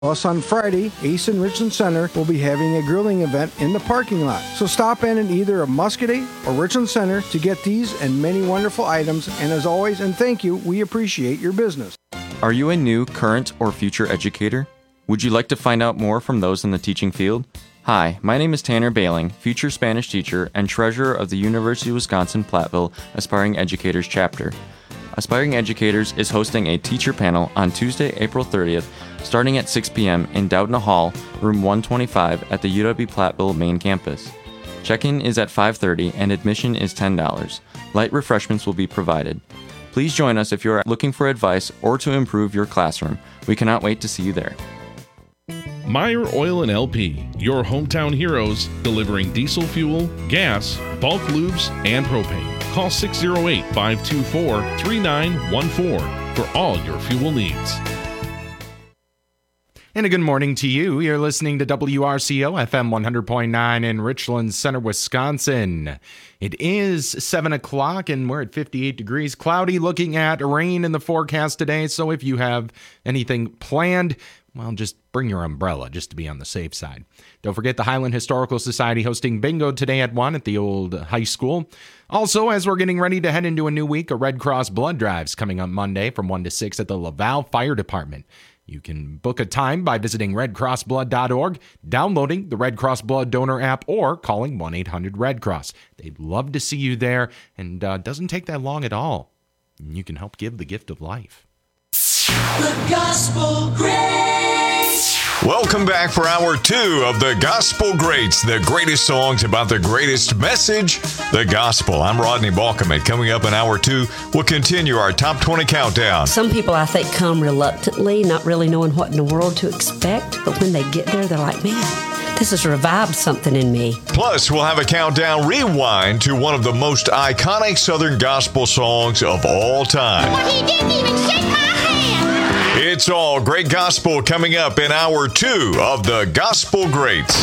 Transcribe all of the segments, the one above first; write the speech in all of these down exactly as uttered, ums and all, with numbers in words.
Plus, on Friday, Ace and Richland Center will be having a grilling event in the parking lot. So stop in in either a Muscadet or Richland Center to get these and many wonderful items. And as always, and thank you, we appreciate your business. Are you a new, current, or future educator? Would you like to find out more from those in the teaching field? Hi, my name is Tanner Bailing, future Spanish teacher and treasurer of the University of Wisconsin-Platteville Aspiring Educators chapter. Aspiring Educators is hosting a teacher panel on Tuesday, April thirtieth, starting at six p.m. in Doudna Hall, room one twenty-five at the U W-Platteville main campus. Check-in is at five thirty and admission is ten dollars. Light refreshments will be provided. Please join us if you are looking for advice or to improve your classroom. We cannot wait to see you there. Meyer Oil and L P, your hometown heroes, delivering diesel fuel, gas, bulk lubes, and propane. Call six oh eight, five two four, three nine one four for all your fuel needs. And a good morning to you. You're listening to W R C O F M one hundred point nine in Richland Center, Wisconsin. It is seven o'clock and we're at fifty-eight degrees. Cloudy, looking at rain in the forecast today. So if you have anything planned, well, just bring your umbrella just to be on the safe side. Don't forget the Highland Historical Society hosting bingo today at one at the old high school. Also, as we're getting ready to head into a new week, a Red Cross blood drive's coming on Monday from one to six at the Laval Fire Department. You can book a time by visiting red cross blood dot org, downloading the Red Cross Blood Donor app, or calling one eight hundred red cross. They'd love to see you there, and uh, doesn't take that long at all. You can help give the gift of life. The Gospel Grace. Welcome back for hour two of the Gospel Greats, the greatest songs about the greatest message, the gospel. I'm Rodney Balkman. Coming up in hour two, we'll continue our top twenty countdown. Some people, I think, come reluctantly, not really knowing what in the world to expect. But when they get there, they're like, man, this has revived something in me. Plus, we'll have a countdown rewind to one of the most iconic Southern gospel songs of all time. Well, he didn't even shake my hand. It's all great gospel coming up in hour two of the Gospel Greats.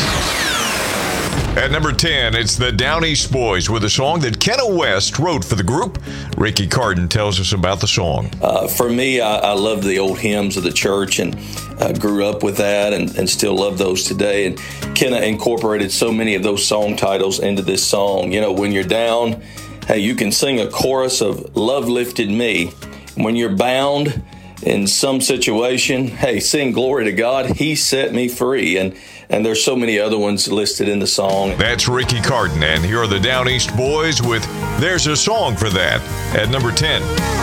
At number ten, it's the Down East Boys with a song that Kenna West wrote for the group. Ricky Carden tells us about the song. Uh, for me, I, I love the old hymns of the church and uh, grew up with that and, and still love those today. And Kenna incorporated so many of those song titles into this song. You know, when you're down, hey, you can sing a chorus of Love Lifted Me. When you're bound in some situation, hey, sing glory to God, He set me free. And and there's so many other ones listed in the song. That's Ricky Carden, and here are the Down East Boys with There's a Song for That at number ten.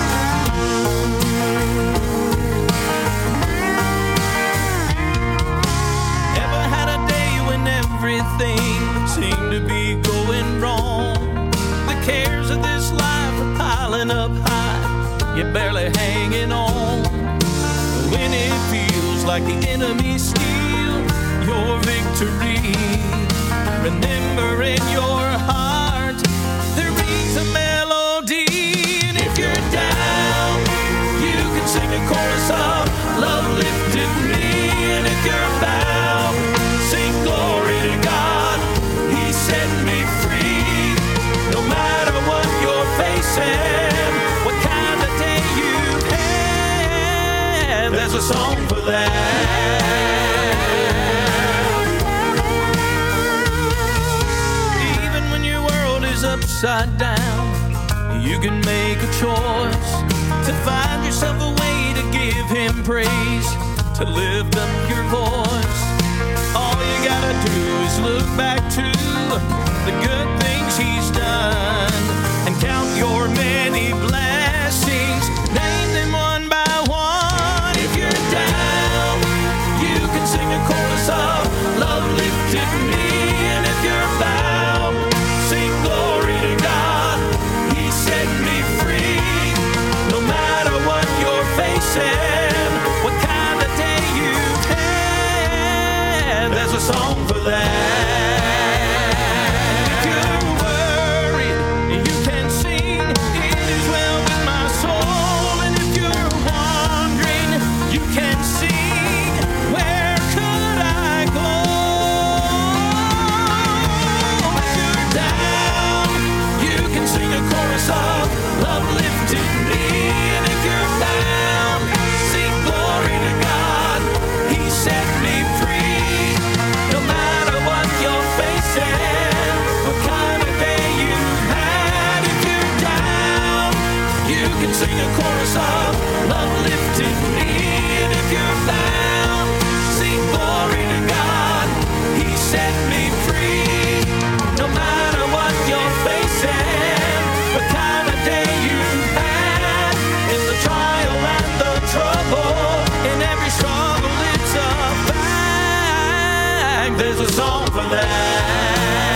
Ever had a day when everything seemed to be going wrong? The cares of this life are piling up high, you're barely hanging on. When it feels like the enemy steal your victory, remember in your heart there rings a melody. And if you're down, you can sing a chorus of Love Lifted Me. And if you're bound, sing glory to God, He set me free. No matter what you're facing, what kind of day you've had, there's a song for that. Even when your world is upside down, you can make a choice to find yourself a way to give Him praise, to lift up your voice. All you gotta do is look back to the good things He's done and count your many blessings, name them one by one. If you're down, you can sing a chorus of Love Lifted Me. And if you're bound, sing glory to God, He set me free. No matter what you're facing, what kind of day you've had, there's a song for that. If you're worried, you can sing It Is Well With My Soul. And if you're wandering, you can sing Where Could I Go? If you're down, you can sing a chorus of Love Lifted Me. And if you're bound, sing glory to God, He set There's a song for that.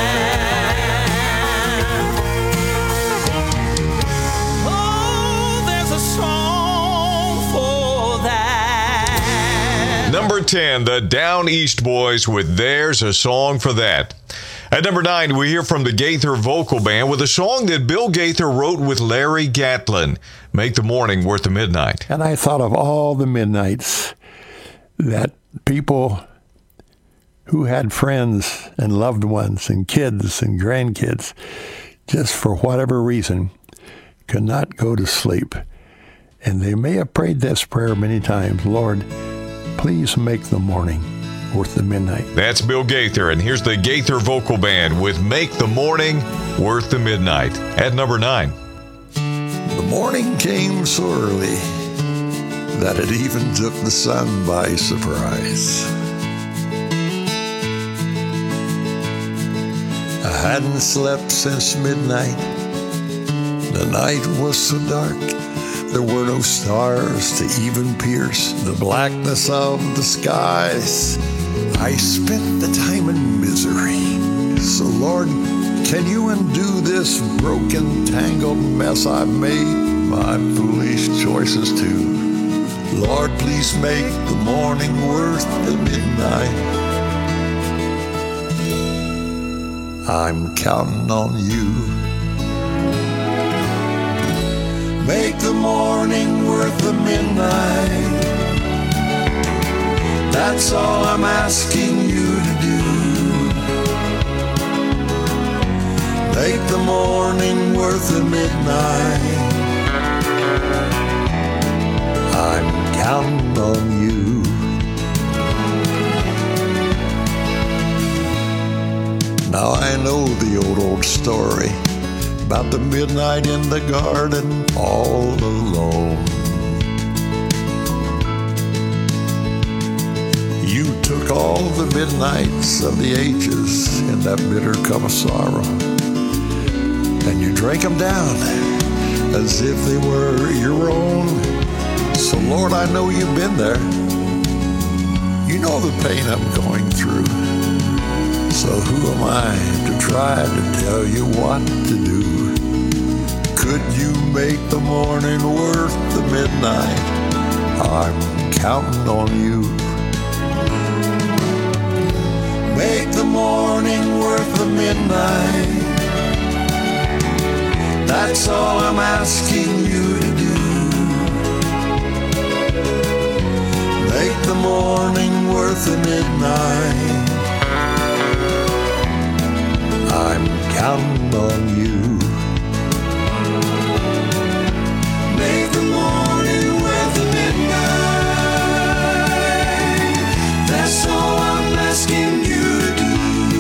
Oh, there's a song for that. Number ten, the Down East Boys with There's a Song for That. At number nine, we hear from the Gaither Vocal Band with a song that Bill Gaither wrote with Larry Gatlin, Make the Morning Worth the Midnight. And I thought of all the midnights that people who had friends and loved ones and kids and grandkids, just for whatever reason, could not go to sleep. And they may have prayed this prayer many times, Lord, please make the morning worth the midnight. That's Bill Gaither, and here's the Gaither Vocal Band with Make the Morning Worth the Midnight. At number nine. The morning came so early that it even took the sun by surprise. I hadn't slept since midnight. The night was so dark, there were no stars to even pierce the blackness of the skies. I spent the time in misery. So Lord, can you undo this broken, tangled mess I've made? My foolish choices too. Lord, please make the morning worth the midnight. I'm counting on you. Make the morning worth the midnight. That's all I'm asking you to do. Make the morning worth the midnight. I'm counting on you. Now I know the old, old story about the midnight in the garden all alone. You took all the midnights of the ages in that bitter cup of sorrow, and you drank them down as if they were your own. So Lord, I know you've been there. You know the pain I'm going through. So who am I to try to tell you what to do? Could you make the morning worth the midnight? I'm counting on you. Make the morning worth the midnight. That's all I'm asking you to do. Make the morning worth the midnight. I'm counting on you. Make the morning worth the midnight. That's all I'm asking you to do.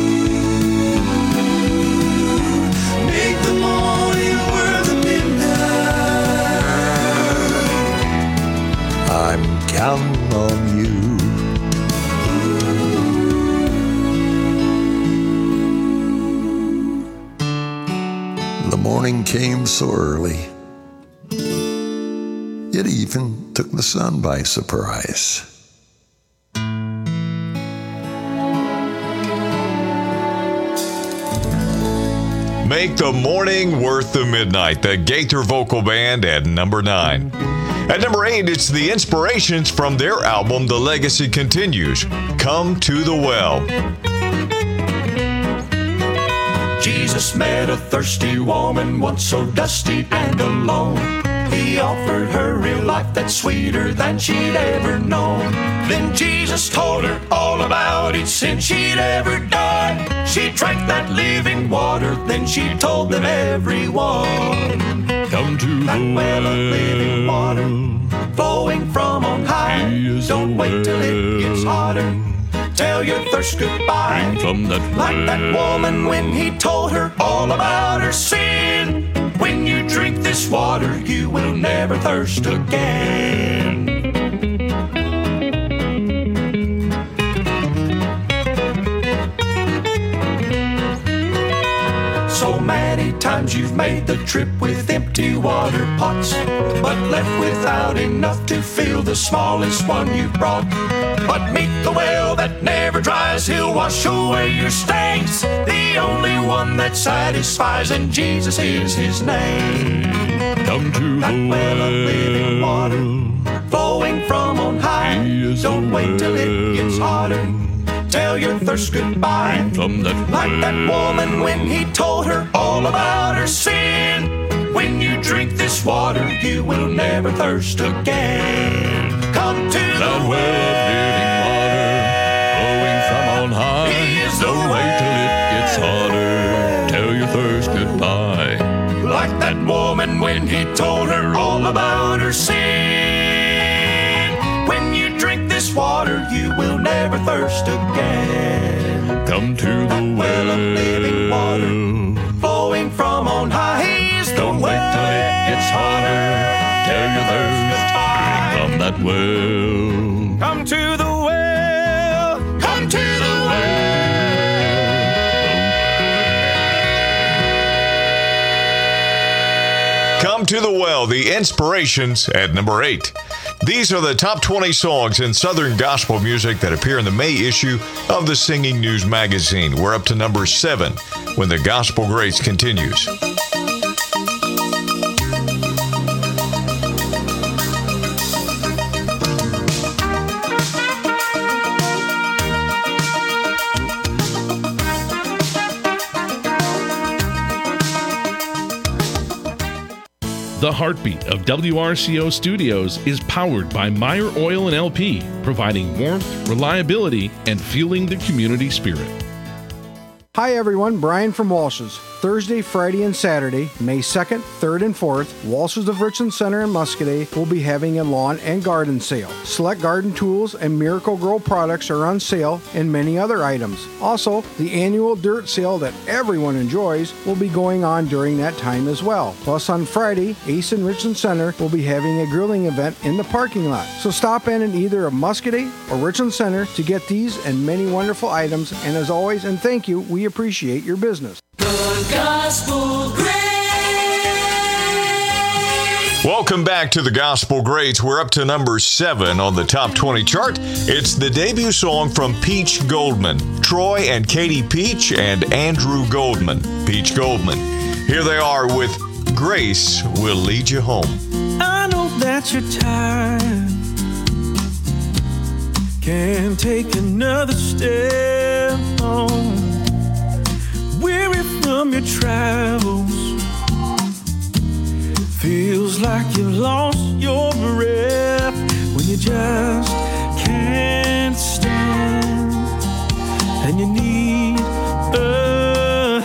Make the morning worth the midnight. I'm counting on you. The morning came so early, it even took the sun by surprise. Make the Morning Worth the Midnight, the Gaither Vocal Band at number nine. At number eight, it's the Inspirations from their album, The Legacy Continues, Come to the Well. Jesus met a thirsty woman, once so dusty and alone. He offered her real life that's sweeter than she'd ever known. Then Jesus told her all about each sin she'd ever done. She drank that living water, then she told them everyone. Come to that the well of living water, flowing from on high. Don't wait till it gets hotter. Tell your thirst goodbye. From that like well. that woman when he told her all about her sin. When you drink this water, you will never thirst again. So many times you've made the trip with empty water pots, but left without enough to fill the smallest one you brought. But meet the well that never dries, he'll wash away your stains, the only one that satisfies, and Jesus is his name. Come to that the well of living water, flowing from on high. Don't wait till it gets harder, tell your thirst goodbye. From that like well. that woman when he told her all about her sin. When you drink this water, you will never thirst again. Come to that the well of living water, flowing from on high. He is the Don't wait till it gets harder, tell your thirst goodbye. Like that woman when he told her all about her sin. When you drink this water, you will never thirst again. Come to the that well, well of living water, flowing from on high. He is the Don't well. wait till it gets harder, tell your thirst, drink from that well. Come to the well, come to the well. Come to the well, the inspirations at number eight. These are the top twenty songs in Southern gospel music that appear in the May issue of the Singing News magazine. We're up to number seven when the Gospel Greats continues. The heartbeat of W R C O Studios is powered by Meyer Oil and L P, providing warmth, reliability, and fueling the community spirit. Hi everyone, Brian from Walsh's. Thursday, Friday, and Saturday, May second, third, and fourth, Walsh's of Richland Center in Muscoda will be having a lawn and garden sale. Select garden tools and Miracle Grow products are on sale, and many other items. Also, the annual dirt sale that everyone enjoys will be going on during that time as well. Plus, on Friday, Ace in Richland Center will be having a grilling event in the parking lot. So stop in in either a Muscoda or Richland Center to get these and many wonderful items. And as always, and thank you, we appreciate your business. The Gospel Greats. Welcome back to the Gospel Greats. We're up to number seven on the top twenty chart. It's the debut song from Peach Goldman. Troy and Katie Peach and Andrew Goldman. Peach Goldman. Here they are with Grace Will Lead You Home. I know that you're tired, can't take another step home. Weary from your travels, feels like you've lost your breath when you just can't stand, and you need a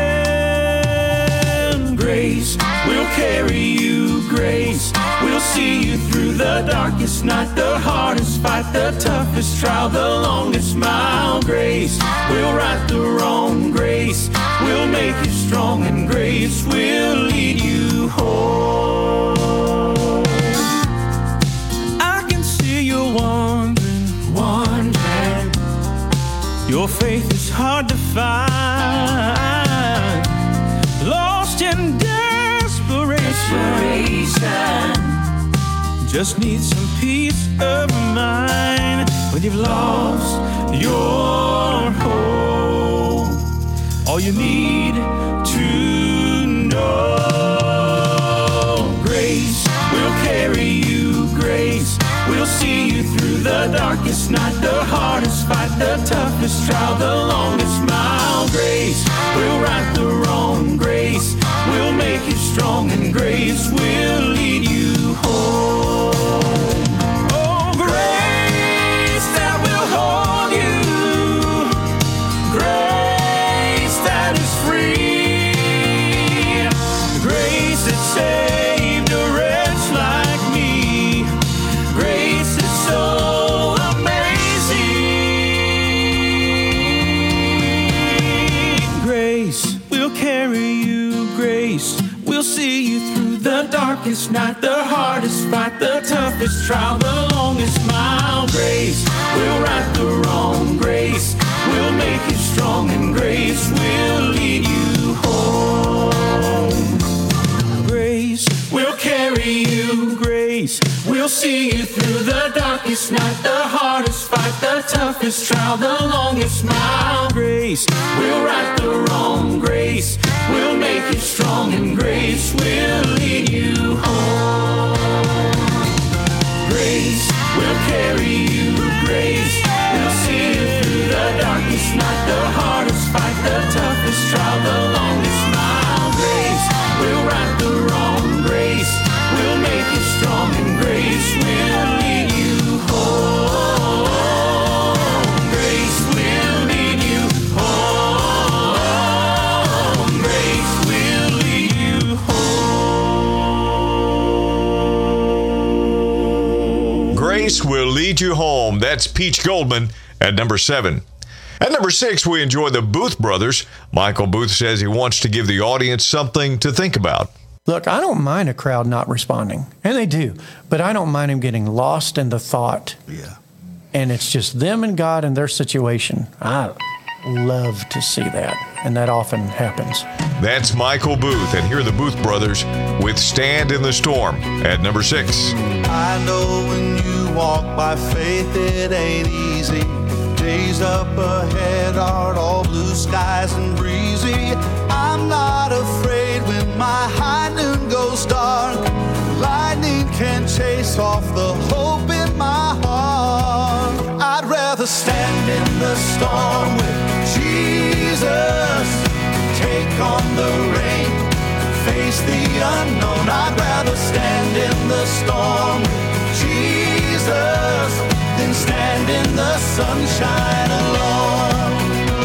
hand. Grace will carry you, grace will see you through the darkest night, the hardest fight, the toughest trial, the longest mile. Grace will right the wrong, grace will make you strong, and grace will lead you home. I can see you wandering, wandering. Your faith is hard to find, lost in desperation. desperation. Just need some peace of mind when you've lost your hope. All you need to know, grace will carry you, grace will see you through the darkest night, the hardest fight, the toughest trial, the longest mile. Grace will right the wrong, grace will make you strong, and grace will lead you home. Oh, grace that will hold you, grace that is free, grace that saved a wretch like me. Grace is so amazing. Grace will carry you, grace will see you through the darkest night, the hardest fight, the toughest trial, the longest mile. Grace will right the wrong, grace will make you strong, and grace will lead you home. see you through the darkest night, the hardest fight, the toughest trial, the longest mile. Grace will right the wrong. Grace will make you strong, and grace will lead you home. Grace will carry you. Grace will see you through the darkest night, the hardest fight, the toughest trial, the longest mile. Grace will right the wrong. Grace will make you strong, and grace will lead you home. Grace will lead you home. Grace will lead you home. Grace will lead you home. That's Peach Goldman at number seven. At number six, we enjoy the Booth Brothers. Michael Booth says he wants to give the audience something to think about. Look, I don't mind a crowd not responding, and they do, but I don't mind them getting lost in the thought. Yeah. And it's just them and God and their situation. I love to see that, and that often happens. That's Michael Booth, and here are the Booth Brothers with Stand in the Storm at number six. I know when you walk by faith, it ain't easy. Days up ahead aren't all blue skies and breezy. I'm not afraid when my high noon goes dark. Lightning can chase off the hope in my heart. I'd rather stand in the storm with Jesus, take on the rain, face the unknown. I'd rather stand in the storm with Jesus than stand in the sunshine alone.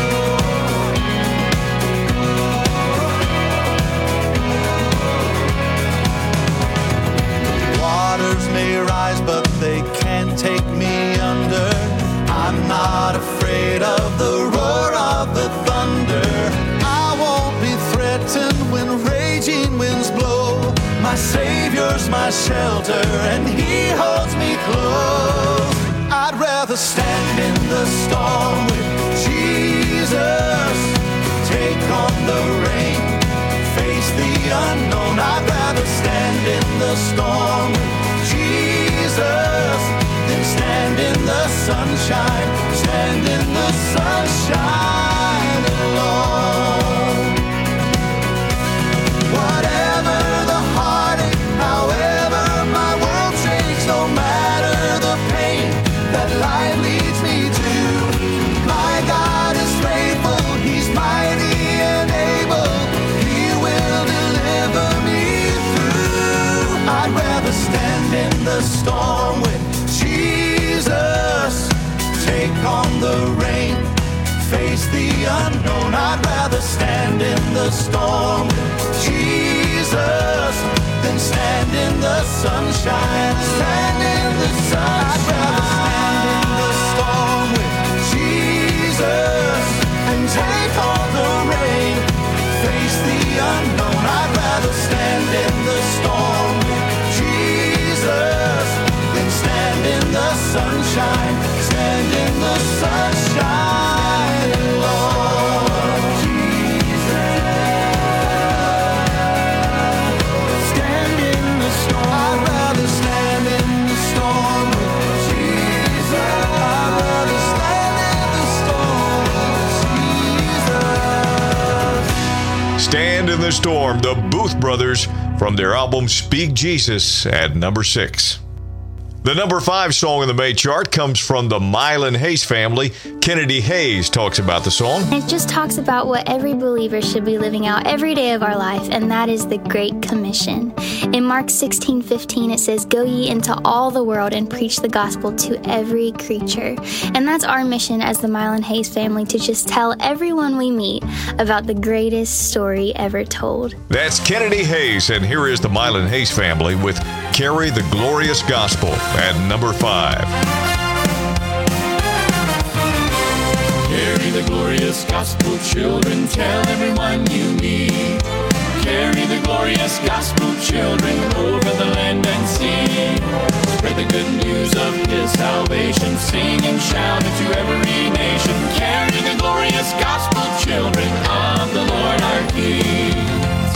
Waters may rise, but they can't take me under. I'm not afraid of the roar of the thunder. I won't be threatened when raging winds blow. My Savior's my shelter, and He holds me close. I'd rather stand in the storm with Jesus, take on the rain, face the unknown. I'd rather stand in the storm with Jesus than stand in the sunshine, stand in the sunshine alone. Whatever the heartache, however my world shakes, no matter the pain that life leads me to, my God is faithful, He's mighty and able, He will deliver me through. I'd rather stand in the storm with Jesus, take on the rain, face the unknown. I'd rather stand in the storm with Jesus than stand in the sunshine, stand in the sunshine. I'd rather stand in the storm with Jesus and take on the rain, face the unknown. I'd rather stand in the storm with Jesus than stand in the sunshine, stand in the sunshine alone. Jesus, stand in the storm. I'd rather stand in the storm with Jesus. I'd rather stand in the storm with Jesus. Stand in the Storm, the Booth Brothers, from their album Speak Jesus at number six. The number five song in the May chart comes from the Mylan Hayes family. Kennedy Hayes talks about the song. It just talks about what every believer should be living out every day of our life, and that is the Great Commission. In Mark sixteen fifteen, it says, "Go ye into all the world and preach the gospel to every creature." And that's our mission as the Mylan Hayes family, to just tell everyone we meet about the greatest story ever told. That's Kennedy Hayes, and here is the Mylan Hayes family with Carry the Glorious Gospel at number five. Carry the glorious gospel, children, tell everyone you meet. Carry the glorious gospel, children, over the land and sea. Spread the good news of His salvation, sing and shout it to every nation. Carry the glorious gospel, children of the Lord our King. Tell of the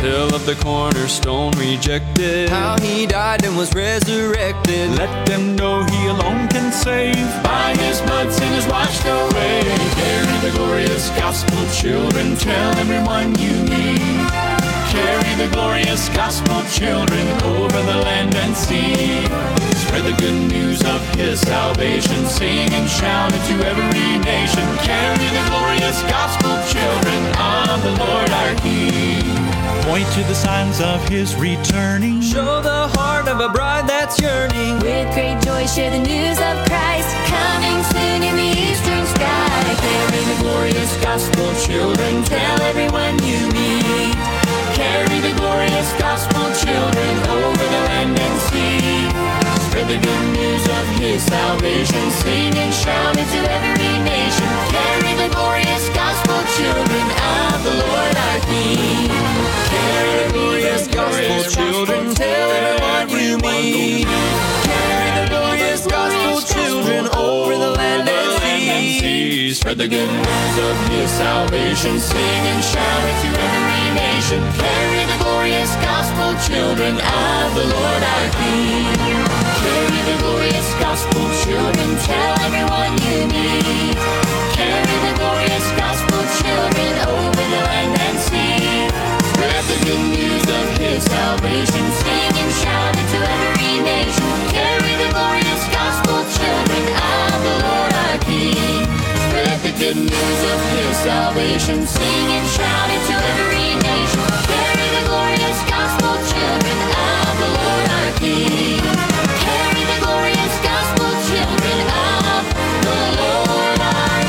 the cornerstone rejected, how he died and was resurrected. Let them know he alone can save. By his blood sin is washed away. Carry the glorious gospel, children, tell everyone you meet. Carry the glorious gospel, children, over the land and sea. Spread the good news of his salvation, sing and shout it to every nation. Carry the glorious gospel, children of the Lord our King. Point to the signs of his returning. Show the heart of a bride that's yearning. With great joy share the news of Christ, coming soon in the eastern sky. Carry the glorious gospel, children, tell everyone you meet. Carry the glorious gospel, children, over the land and sea. Spread the good news of his salvation, sing and shout it to every nation. Carry the glorious gospel, children of the Lord our King. Carry the glorious gospel, children, tell everyone you meet. Carry the glorious gospel, children, over the land and sea. Spread the good news of his salvation, sing and shout it to every nation. Carry the glorious gospel, children of the Lord our King. Carry the glorious gospel, children, tell everyone you meet. Carry the glorious gospel, children, over the land and sea. Spread the good news of his salvation, sing and shout it to every nation. Carry the glorious gospel, children of the Lord our King. Spread the good news of his salvation, sing and shout it to every nation. Carry the glorious gospel, children of the Lord our King. Carry the glorious gospel, children of the Lord our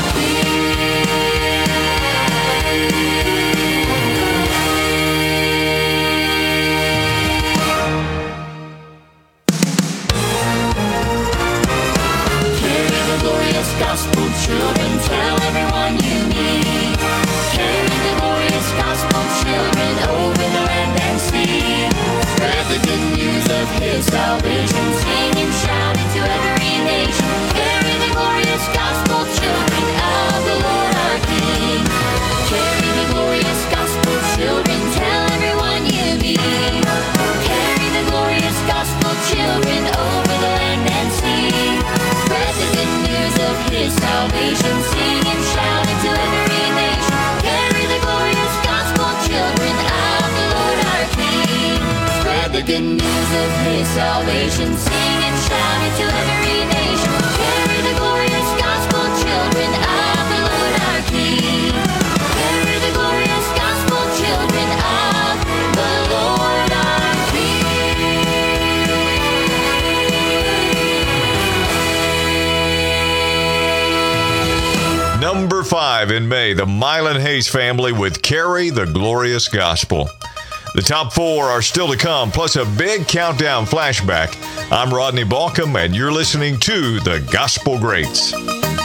gospel, children, tell everyone you meet. Carry the glorious gospel, children, over the land and sea. Spread the good news of his salvation, sing and shout it to every nation. Carry the glorious gospel, children of the Lord our King. Carry the glorious gospel, children, tell everyone you meet. Carry the glorious gospel, children, over the land and sea. Spread the good news of his salvation, sing and shout it to every nation. Carry the glorious gospel, children of the Lord our King. Spread the good news of his salvation, sing and shout it to every nation. Carry the glorious gospel, children of the Lord our King. Carry the glorious gospel, children of the Lord our King. Number five in May, the Mylan Hayes family with Carry the Glorious Gospel. The top four are still to come, plus a big countdown flashback. I'm Rodney Balcom, and you're listening to The Gospel Greats.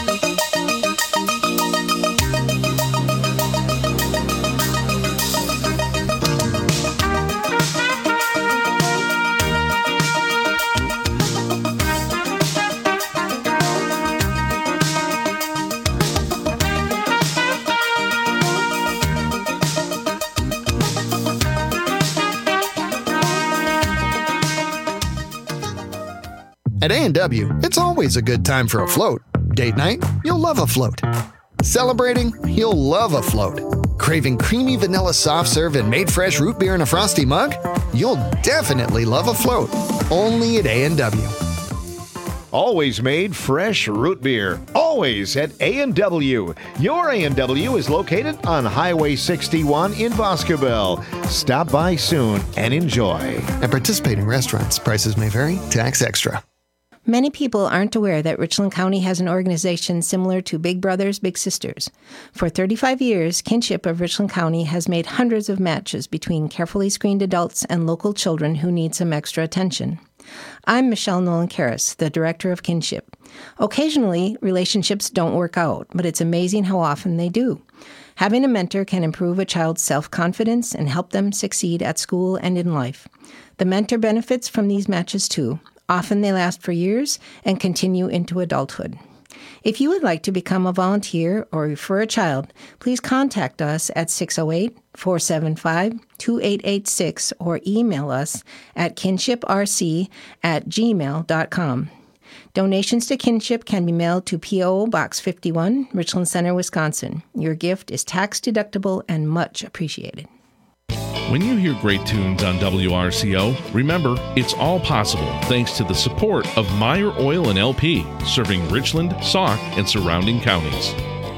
At A and W, it's always a good time for a float. Date night? You'll love a float. Celebrating? You'll love a float. Craving creamy vanilla soft serve and made fresh root beer in a frosty mug? You'll definitely love a float. Only at A and W. Always made fresh root beer. Always at A and W. Your A and W is located on Highway sixty-one in Boscobel. Stop by soon and enjoy. At participating restaurants, prices may vary. Tax extra. Many people aren't aware that Richland County has an organization similar to Big Brothers Big Sisters. For thirty-five years, Kinship of Richland County has made hundreds of matches between carefully screened adults and local children who need some extra attention. I'm Michelle Nolan-Karras, the director of Kinship. Occasionally, relationships don't work out, but it's amazing how often they do. Having a mentor can improve a child's self-confidence and help them succeed at school and in life. The mentor benefits from these matches too. Often they last for years and continue into adulthood. If you would like to become a volunteer or refer a child, please contact us at six oh eight, four seven five, two eight eight six or email us at kinshiprc at gmail dot com. Donations to Kinship can be mailed to P O. Box fifty-one, Richland Center, Wisconsin. Your gift is tax-deductible and much appreciated. When you hear great tunes on W R C O, remember, it's all possible thanks to the support of Meyer Oil and L P, serving Richland, Sauk, and surrounding counties.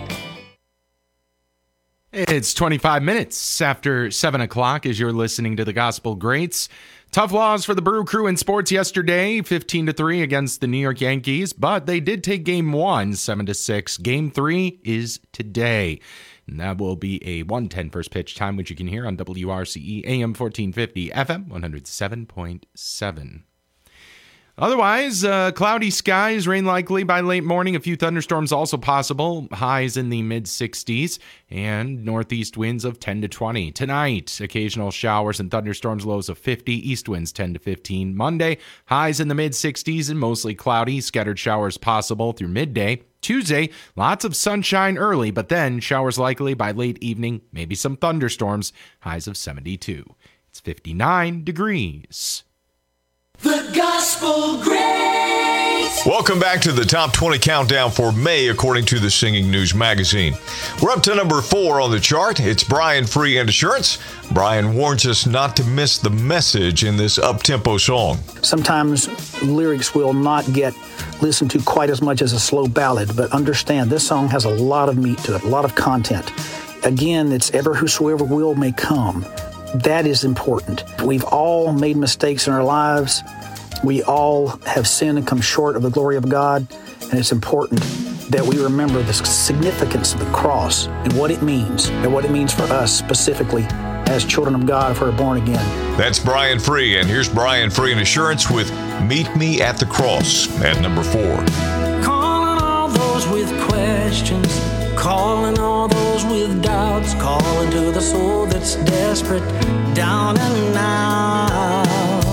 It's twenty-five minutes after seven o'clock as you're listening to the Gospel Greats. Tough loss for the Brew Crew in sports yesterday, fifteen to three against the New York Yankees, but they did take game one, seven to six. Game three is today. And that will be a one ten first pitch time, which you can hear on W R C E A M fourteen fifty, F M one oh seven point seven. Otherwise, uh, cloudy skies, rain likely by late morning. A few thunderstorms also possible. Highs in the mid sixties and northeast winds of ten to twenty. Tonight, occasional showers and thunderstorms, lows of fifty. East winds ten to fifteen. Monday, highs in the mid sixties and mostly cloudy. Scattered showers possible through midday. Tuesday, lots of sunshine early, but then showers likely by late evening. Maybe some thunderstorms. Highs of seventy-two. It's fifty-nine degrees. The Gospel Greats. Welcome back to the Top twenty Countdown for May, according to the Singing News Magazine. We're up to number four on the chart. It's Brian Free and Assurance. Brian warns us not to miss the message in this up-tempo song. Sometimes lyrics will not get listened to quite as much as a slow ballad, but understand this song has a lot of meat to it, a lot of content. Again, it's ever whosoever will may come. That is important. We've all made mistakes in our lives. We all have sinned and come short of the glory of God, and it's important that we remember the significance of the cross and what it means, and what it means for us specifically as children of God if we're born again. That's Brian Free, and here's Brian Free and Assurance with Meet Me at the Cross at number four. Calling all those with questions, calling all those with doubts, calling to the soul that's desperate, down and out.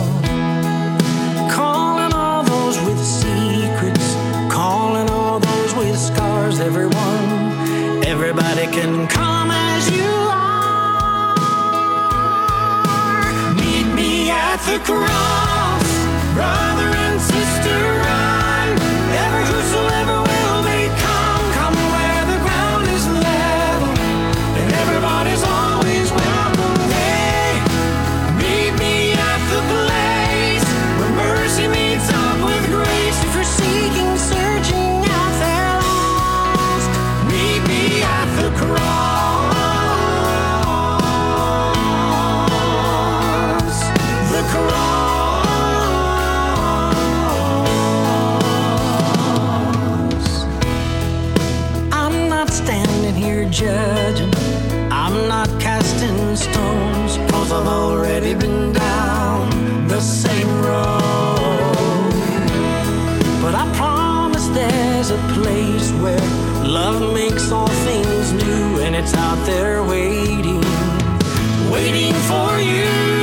Calling all those with secrets, calling all those with scars. Everyone, everybody can come as you are. Meet me at the cross, brother and sister, run. Ever whosoever will may come, come where the ground is level, and everybody's always welcome. Hey, meet me at the place where mercy meets up with grace. If you're seeking, searching out there lost, meet me at the cross. The cross. Judging, I'm not casting stones, 'cause I've already been down the same road. But I promise there's a place where love makes all things new, and it's out there waiting, waiting for you.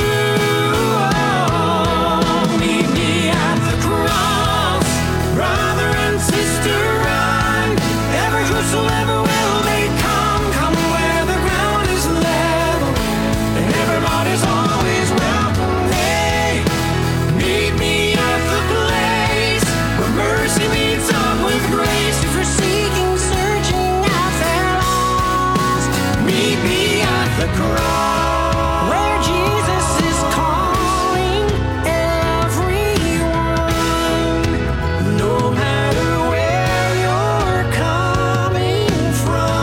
Oh, meet me at the cross, brother and sister, run. Ever whosoever will may come. Everybody's always welcome. Hey, meet me at the place where mercy meets up with grace. If you're seeking, searching out there lost, meet me at the cross, where Jesus is calling everyone, no matter where you're coming from.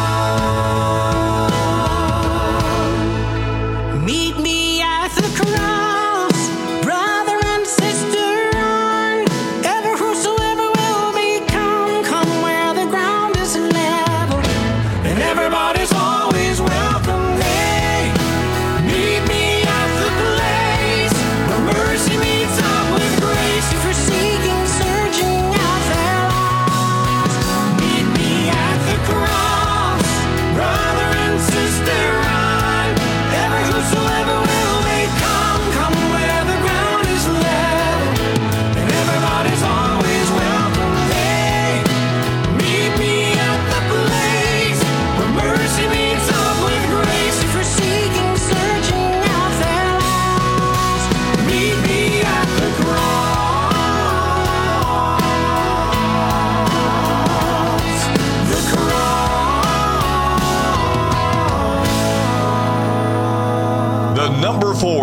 Meet me at the cross, brother and sister, run. Ever whosoever will may come, come where the ground is level, and everybody's always welcome there.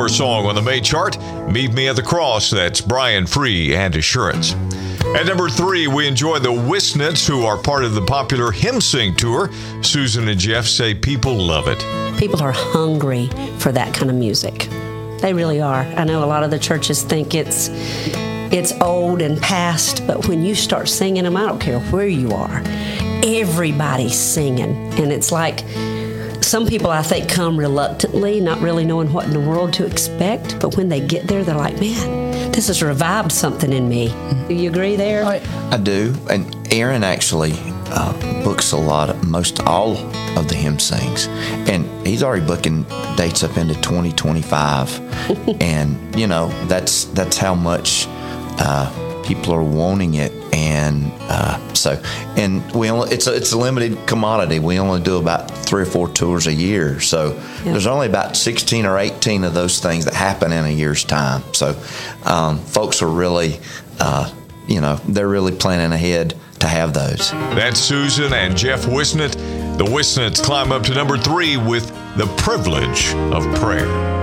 our song on the May chart, Meet Me at the Cross. That's Brian Free and Assurance. At number three, we enjoy the Wisnets, who are part of the popular Hymn Sing Tour. Susan and Jeff say people love it. People are hungry for that kind of music. They really are. I know a lot of the churches think it's it's old and past, but when you start singing them, I don't care where you are, everybody's singing. And it's like, some people, I think, come reluctantly, not really knowing what in the world to expect. But when they get there, they're like, man, this has revived something in me. Do you agree there? I, I do. And Aaron actually uh, books a lot of, most all of the hymn sings. And he's already booking dates up into twenty twenty-five. And, you know, that's that's how much uh, people are wanting it. And uh, so, and we only, it's a, it's a limited commodity. We only do about three or four tours a year. So yeah. There's only about sixteen or eighteen of those things that happen in a year's time. So um, folks are really, uh, you know, they're really planning ahead to have those. That's Susan and Jeff Wisnet. The Wisnets climb up to number three with The Privilege of Prayer.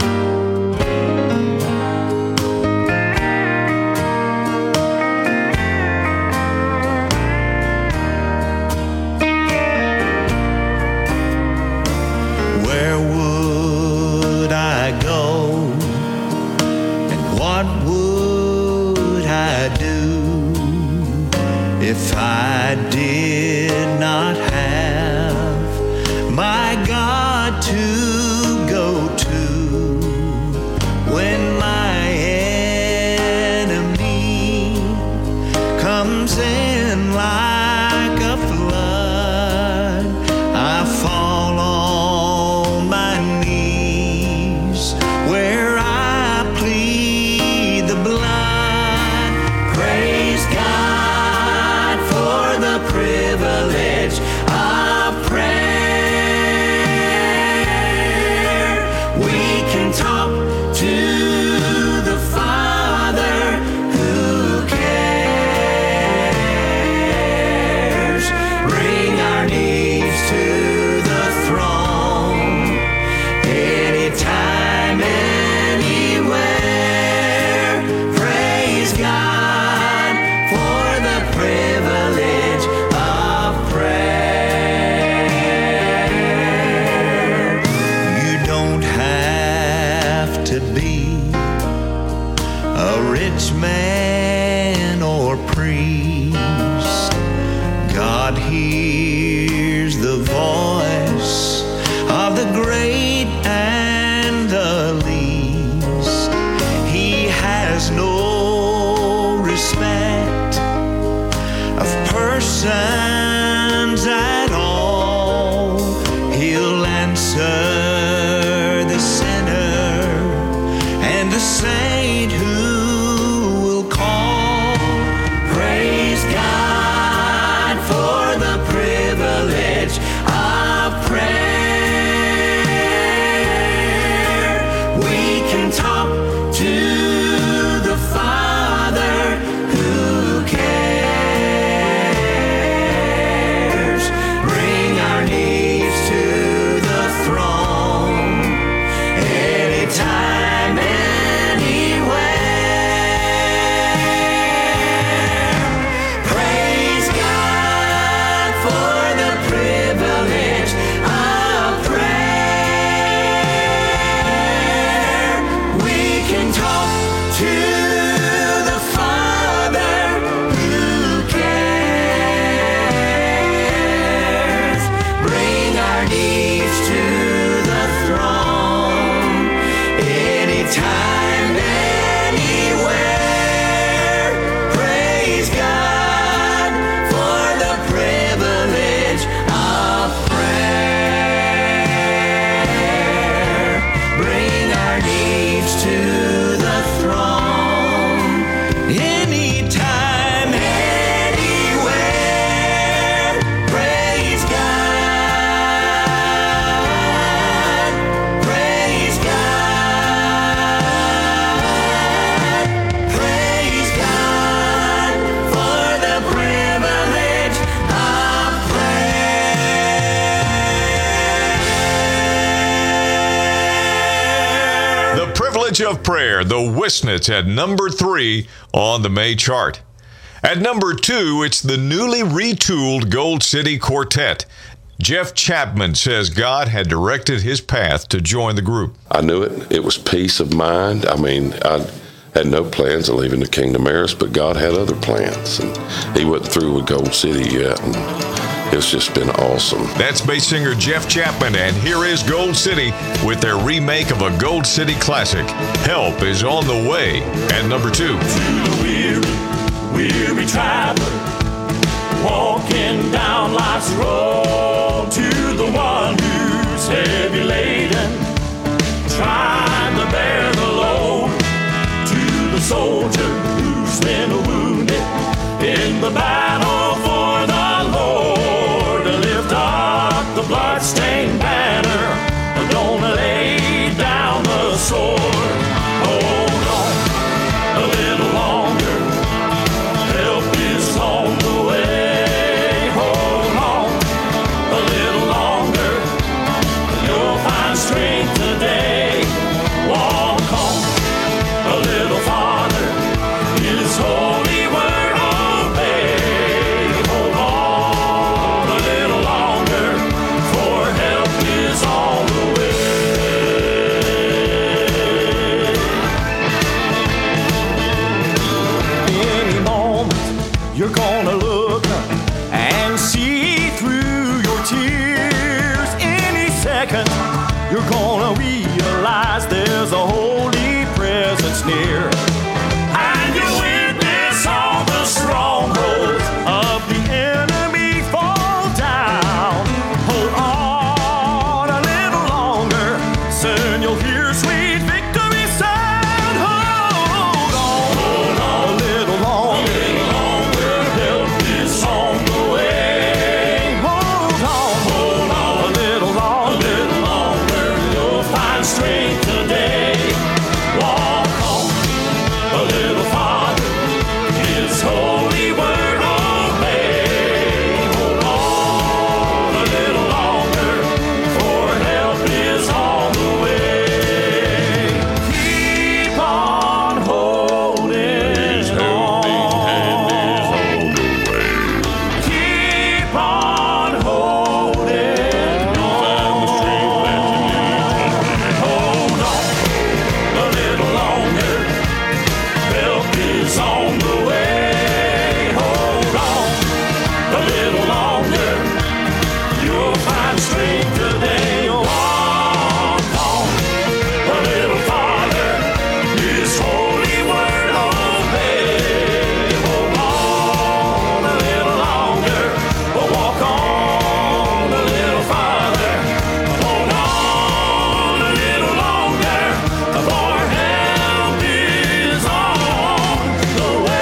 If I did not have my God to go to, Village of Prayer, the Wisnets, at number three on the May chart. At number two, it's the newly retooled Gold City Quartet. Jeff Chapman says God had directed his path to join the group. I knew it. It was peace of mind. I mean, I had no plans of leaving the Kingdom Heirs, but God had other plans, and he wasn't through with Gold City yet, and it's just been awesome. That's bass singer Jeff Chapman, and here is Gold City with their remake of a Gold City classic. Help is on the way at number two. To the weary, weary traveler, walking down life's road, to the one who's heavy laden, trying to bear the load, to the soldier who's been wounded in the battle for the Lord, to lift up the bloodstained banner, don't lay down the sword. Hold on a little longer, help is on the way. Hold on a little longer, you'll find strength today. Walk on a little farther, His holy word obey. Hold on a little longer, for help is on the way. Any moment you're gonna look up and see through your tears. Any second you're gonna realize there's a holy presence near, and you witness all the strongholds of the enemy fall down. Hold on a little longer, soon you'll hear sweet victory sound. Hold on, hold on a little longer, a little longer, help is on the way. Hold on, hold on a little longer, a little longer, you'll find strength today. Walk on a little farther, His holy word obey. Hold on a little longer, for help is on the way. Keep on holding on. Keep on holding on. Hold on a little longer, help is on the way. Hold on a little longer, you'll find strength today. Walk on a little farther, His holy word obey. Hold on a little longer, walk on a little farther. Hold on a little longer, for help is on the way.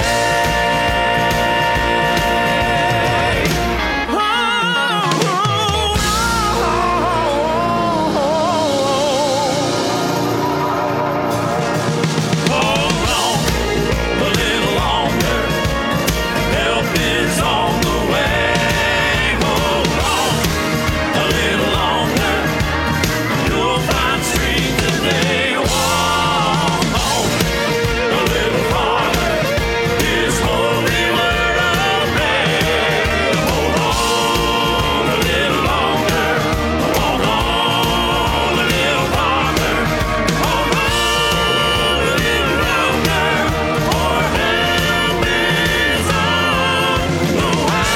Hold on a little longer, help is on the way. Hold on a little longer, you'll find strength today. Walk on a little farther, His holy word obey. Hold on a little longer, walk on a little farther. Hold on a little longer, for help is on the way.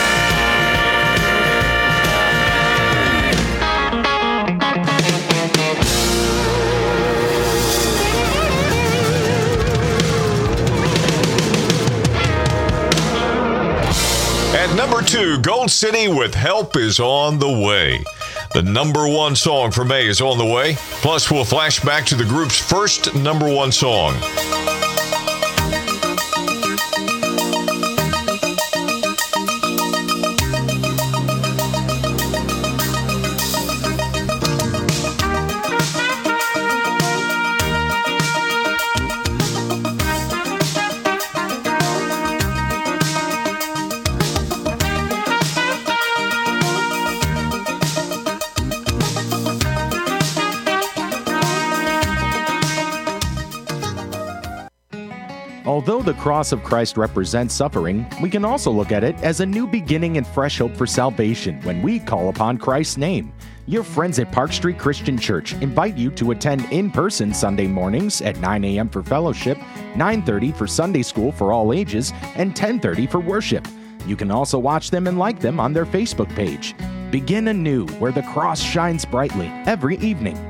At number two, Gold City with Help is on the way. The number one song for May is on the way. Plus, we'll flash back to the group's first number one song. Although the cross of Christ represents suffering, we can also look at it as a new beginning and fresh hope for salvation when we call upon Christ's name. Your friends at Park Street Christian Church invite you to attend in-person Sunday mornings at nine a.m. for fellowship, nine thirty for Sunday school for all ages, and ten thirty for worship. You can also watch them and like them on their Facebook page. Begin anew where the cross shines brightly every evening.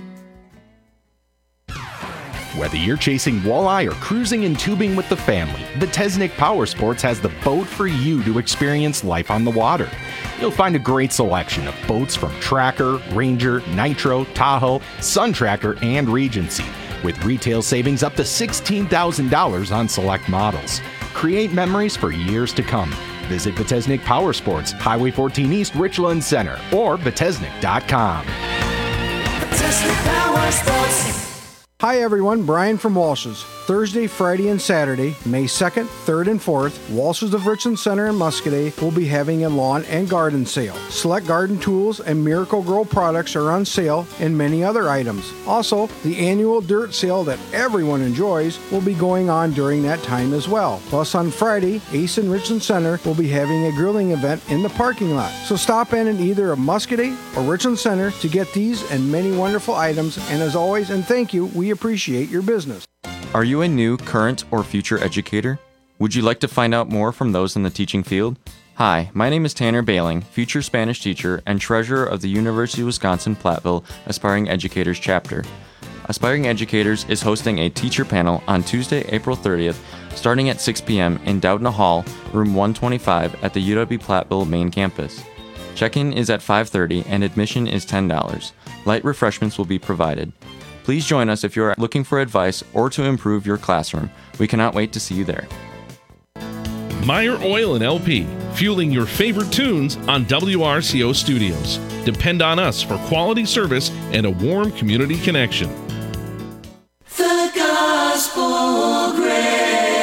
Whether you're chasing walleye or cruising and tubing with the family, Vitesnik Power Sports has the boat for you to experience life on the water. You'll find a great selection of boats from Tracker, Ranger, Nitro, Tahoe, Sun Tracker, and Regency, with retail savings up to sixteen thousand dollars on select models. Create memories for years to come. Visit Vitesnik Power Sports, Highway fourteen East, Richland Center, or Vitesnik dot com. Vitesnik Power Sports. Hi everyone, Brian from Walsh's. Thursday, Friday, and Saturday, May second, third, and fourth, Walsh's of Richland Center in Muscoda will be having a lawn and garden sale. Select garden tools and Miracle Grow products are on sale and many other items. Also, the annual dirt sale that everyone enjoys will be going on during that time as well. Plus on Friday, Ace in Richland Center will be having a grilling event in the parking lot. So stop in in either a Muscoda or Richland Center to get these and many wonderful items, and as always, and thank you, we appreciate your business. Are you a new, current, or future educator? Would you like to find out more from those in the teaching field? Hi, my name is Tanner Bailing, future Spanish teacher and treasurer of the University of Wisconsin-Platteville Aspiring Educators chapter. Aspiring Educators is hosting a teacher panel on Tuesday, April thirtieth, starting at six p.m. in Doudna Hall, room one twenty-five at the U W-Platteville main campus. Check-in is at five thirty and admission is ten dollars. Light refreshments will be provided. Please join us if you are looking for advice or to improve your classroom. We cannot wait to see you there. Meyer Oil and L P, fueling your favorite tunes on W R C O Studios. Depend on us for quality service and a warm community connection. The Gospel Grace.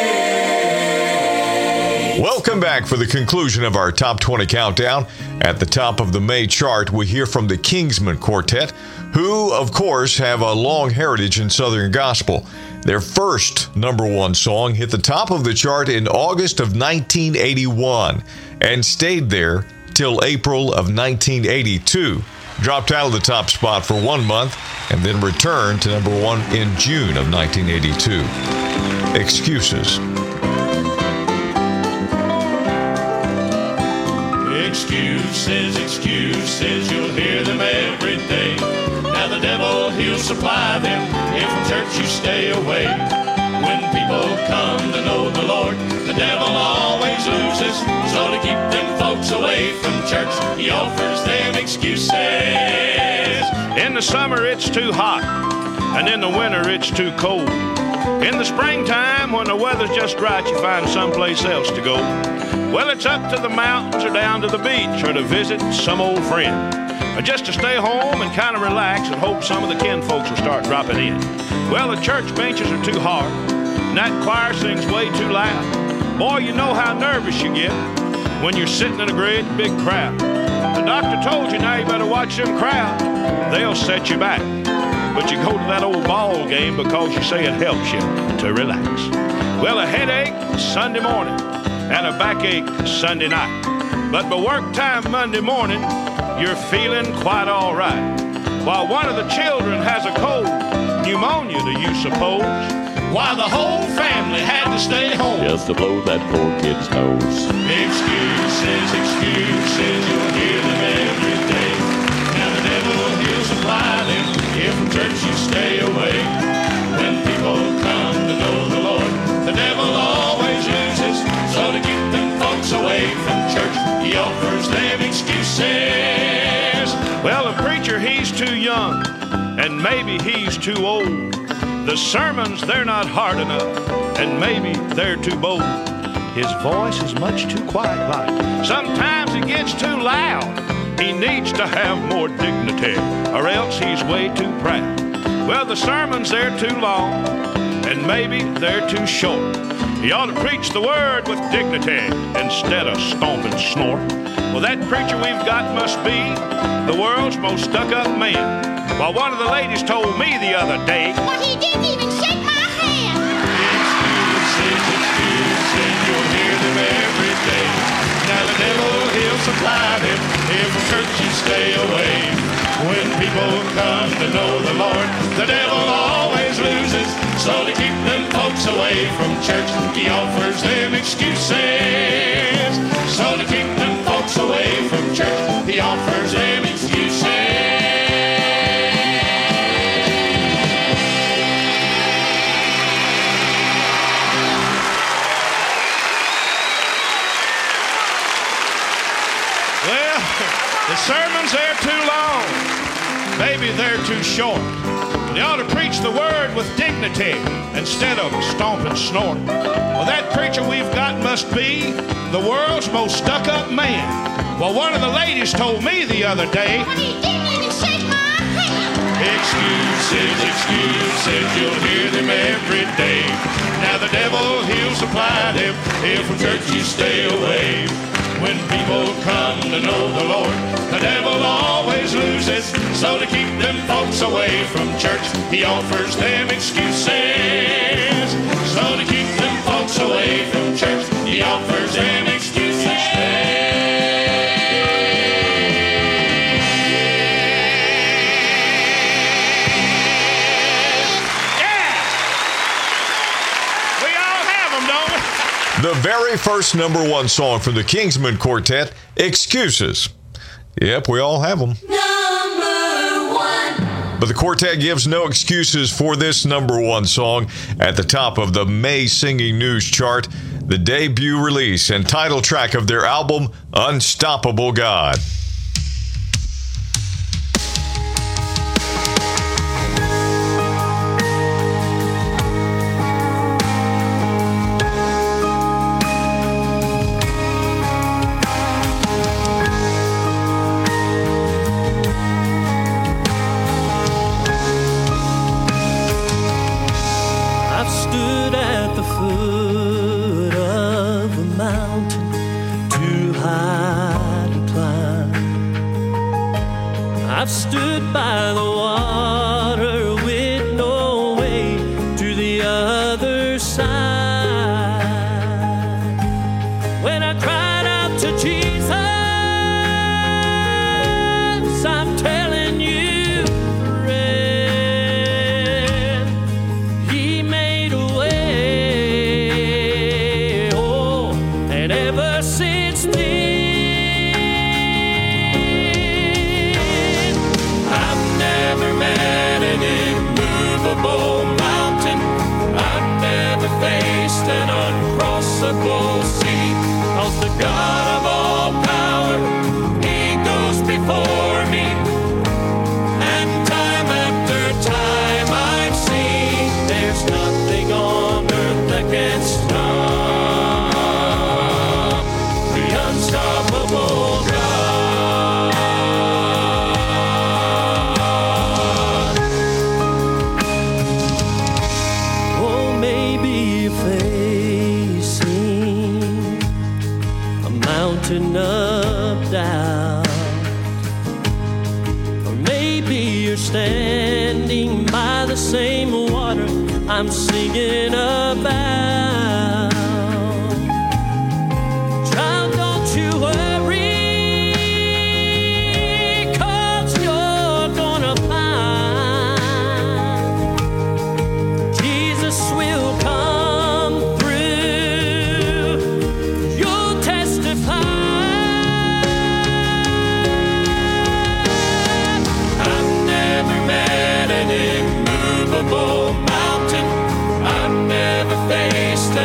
Welcome back for the conclusion of our Top twenty Countdown. At the top of the May chart, we hear from the Kingsmen Quartet, who, of course, have a long heritage in Southern gospel. Their first number one song hit the top of the chart in August of nineteen eighty-one and stayed there till April of nineteen eighty-two. Dropped out of the top spot for one month and then returned to number one in June of nineteen eighty-two. Excuses. Excuses, excuses, you'll hear them every day. Now the devil, he'll supply them if from church you stay away. When people come to know the Lord, the devil always loses. So to keep them folks away from church, he offers them excuses. In the summer it's too hot, and in the winter it's too cold. In the springtime, when the weather's just right, you find someplace else to go. Well, it's up to the mountains or down to the beach or to visit some old friend. Or just to stay home and kind of relax and hope some of the kin folks will start dropping in. Well, the church benches are too hard, and that choir sings way too loud. Boy, you know how nervous you get when you're sitting in a great big crowd. The doctor told you now you better watch them crowd. They'll set you back. But you go to that old ball game because you say it helps you to relax. Well, a headache Sunday morning and a backache Sunday night. But by work time Monday morning, you're feeling quite all right. While one of the children has a cold, pneumonia do you suppose? While the whole family had to stay home just to blow that poor kid's nose. Excuses, excuses, you'll hear them every day. Now the devil, he'll supply them if from church you stay away. When people come to know the Lord, the devil always loses. So to keep them folks away from church, he offers them excuses. Well, the preacher, he's too young, and maybe he's too old. The sermons, they're not hard enough, and maybe they're too bold. His voice is much too quiet like. Sometimes it gets too loud. He needs to have more dignity, or else he's way too proud. Well, the sermons, they're too long, and maybe they're too short. He ought to preach the word with dignity instead of stomp and snort. Well, that preacher we've got must be the world's most stuck-up man. Well, one of the ladies told me the other day, well, he didn't even shake my hand. Excuses, supply them. If from church you stay away. When people come to know the Lord, the devil always loses. So to keep them folks away from church, he offers them excuses. So to keep them folks away from church, he offers them excuses. Well, the sermons, they're too long. Maybe they're too short. They ought to preach the word with dignity instead of stomp and snort. Well, that preacher we've got must be the world's most stuck-up man. Well, one of the ladies told me the other day, But he didn't even shake my hand. excuses, excuses, you'll hear them every day. Now the devil, he'll supply them if from church you stay away. When people come to know the Lord, the devil always loses. So to keep them folks away from church, he offers them excuses. So to keep them folks away from church, he offers them excuses. The very first number one song from the Kingsmen Quartet, Excuses. Yep, we all have them. Number one. But the quartet gives no excuses for this number one song at the top of the May Singing News chart, the debut release and title track of their album, Unstoppable God. I've stood by the water with no way to the other side. When I cried out to Jesus, I'm telling you, friend, he made a way. Oh, and ever since then, mountain, I've never faced an uncrossable sea. 'Cause the God of all power, he goes before me. And time after time I've seen there's nothing on earth that can stop the unstoppable God. Up, down, or maybe you're standing by the same water I'm singing about. Child, don't you worry, 'cause you're gonna find Jesus will come through. You'll testify. Mountain, I've never faced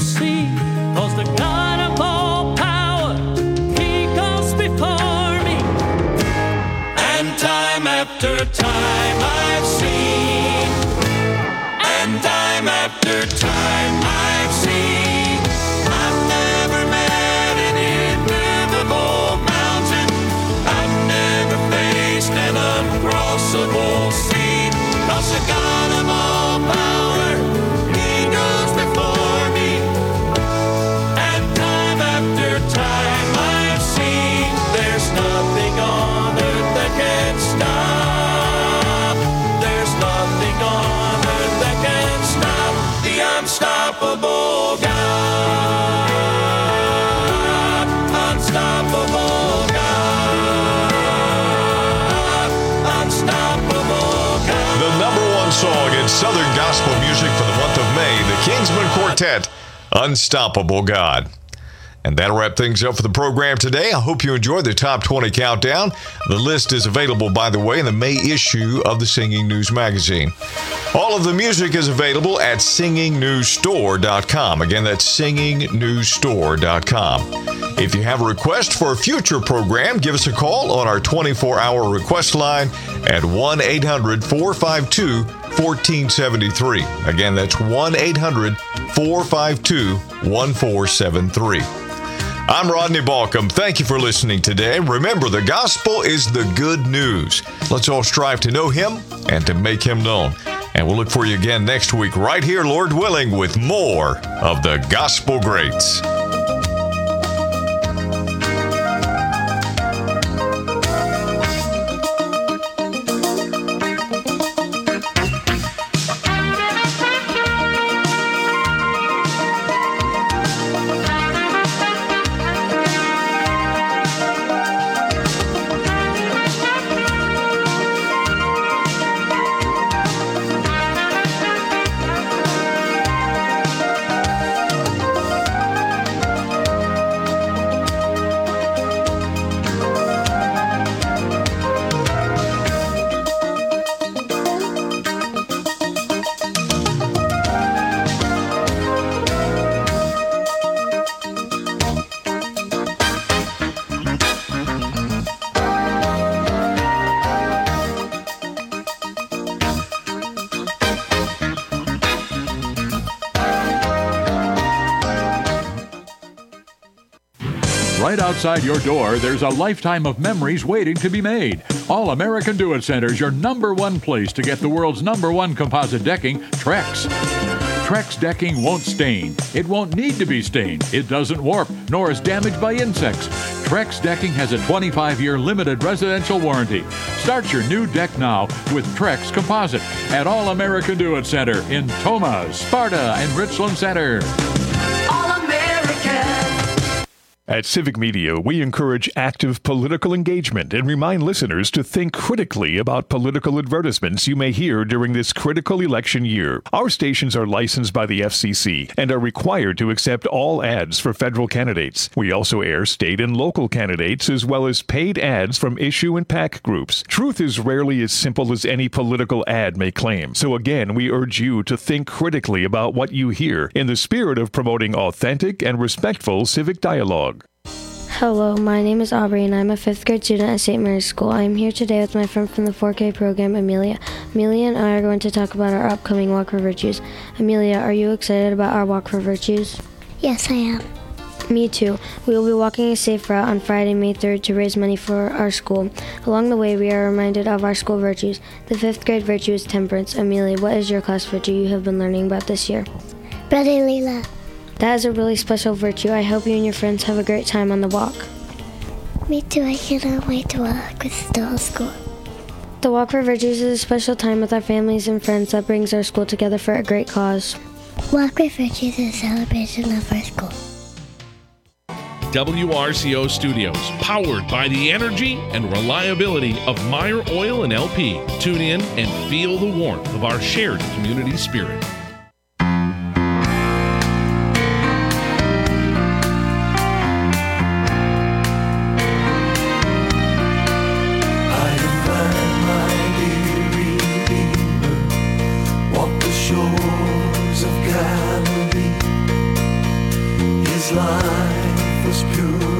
see, 'cause the God of all power, He goes before me. And time after time I've seen, and time after time I've seen, I've never met an immovable mountain, I've never faced an uncrossable sea, 'cause the God of all power, He goes before me. And time after time I've seen, there's nothing on earth that can stop, there's nothing on earth that can stop the unstoppable God, unstoppable God, unstoppable God. The number one song in Southern gospel music for the month of May, the Kingsmen Quartet, Unstoppable God. And that'll wrap things up for the program today. I hope you enjoyed the Top twenty Countdown. The list is available, by the way, in the May issue of the Singing News magazine. All of the music is available at singing news store dot com. Again, that's singing news store dot com. If you have a request for a future program, give us a call on our twenty-four hour request line at one eight hundred four five two one four seven three. Again, that's one eight hundred four five two one four seven three. I'm Rodney Balcom. Thank you for listening today. Remember, the gospel is the good news. Let's all strive to know Him and to make Him known. And we'll look for you again next week right here, Lord willing, with more of the Gospel Greats. Right outside your door, there's a lifetime of memories waiting to be made. All American Do-It Center is your number one place to get the world's number one composite decking, Trex. Trex decking won't stain. It won't need to be stained. It doesn't warp, nor is damaged by insects. Trex decking has a twenty-five year limited residential warranty. Start your new deck now with Trex Composite at All American Do-It Center in Tomah, Sparta, and Richland Center. At Civic Media, we encourage active political engagement and remind listeners to think critically about political advertisements you may hear during this critical election year. Our stations are licensed by the F C C and are required to accept all ads for federal candidates. We also air state and local candidates as well as paid ads from issue and PAC groups. Truth is rarely as simple as any political ad may claim. So again, we urge you to think critically about what you hear in the spirit of promoting authentic and respectful civic dialogue. Hello, my name is Aubrey and I'm a fifth grade student at Saint Mary's School. I am here today with my friend from the four K program, Amelia. Amelia and I are going to talk about our upcoming Walk for Virtues. Amelia, are you excited about our Walk for Virtues? Yes, I am. Me too. We will be walking a safe route on Friday, May third to raise money for our school. Along the way, we are reminded of our school virtues. The fifth grade virtue is temperance. Amelia, what is your class virtue you have been learning about this year? Brotherly love. That is a really special virtue. I hope you and your friends have a great time on the walk. Me too. I cannot wait to walk with the whole school. The Walk for Virtues is a special time with our families and friends that brings our school together for a great cause. Walk for Virtues is a celebration of our school. W R C O Studios, powered by the energy and reliability of Meyer Oil and L P. Tune in and feel the warmth of our shared community spirit. life was pure.